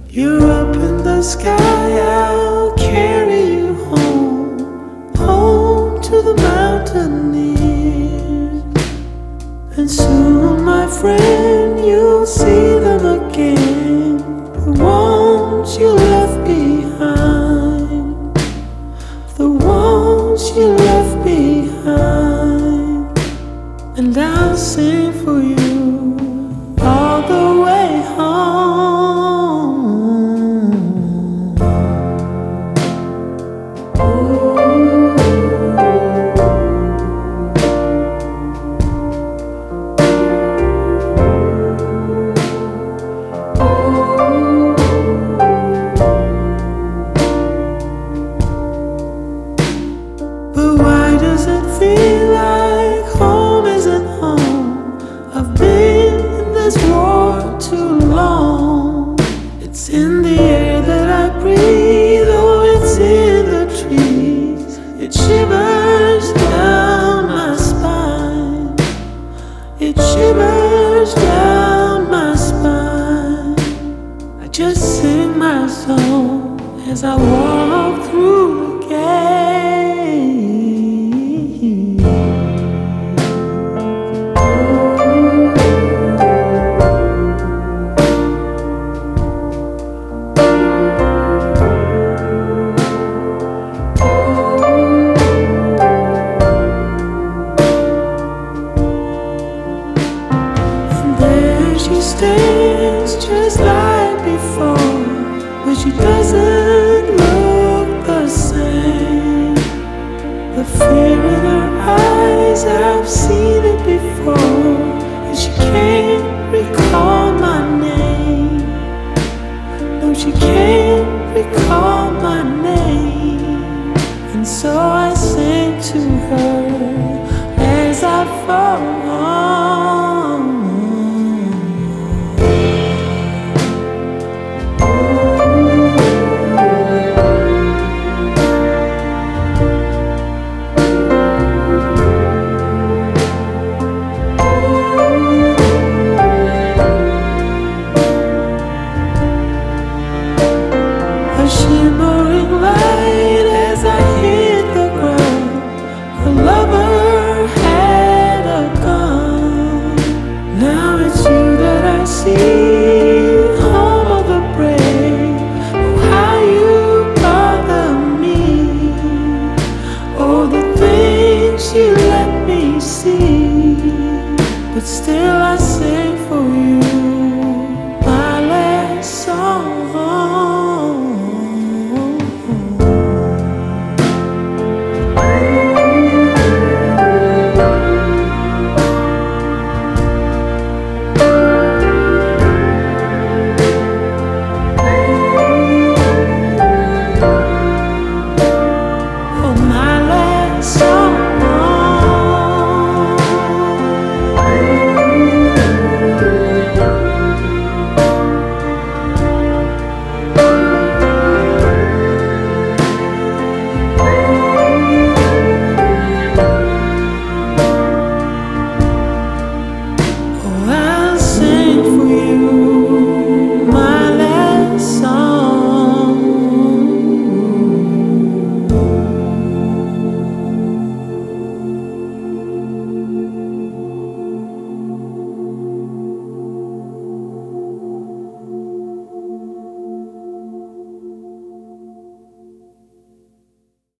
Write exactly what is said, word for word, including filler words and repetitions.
You're up in the sky, I'll carry you home, home to the mountaineers. And soon, my friend, you'll see them again, the ones you left behind, the ones you left behind. And I'll sing for you all the way home. But why does it feel like home isn't home? I've been in this war too long. It's in the air that I breathe, oh, it's in the trees. It shivers down my spine. It shivers down my spine. I just sing my song as I walk through the gate. She stands just like before, but she doesn't look the same. The fear in her eyes, I've seen it before, and she can't recall my name. No, she can't recall my name. And so I sing to her as I fall.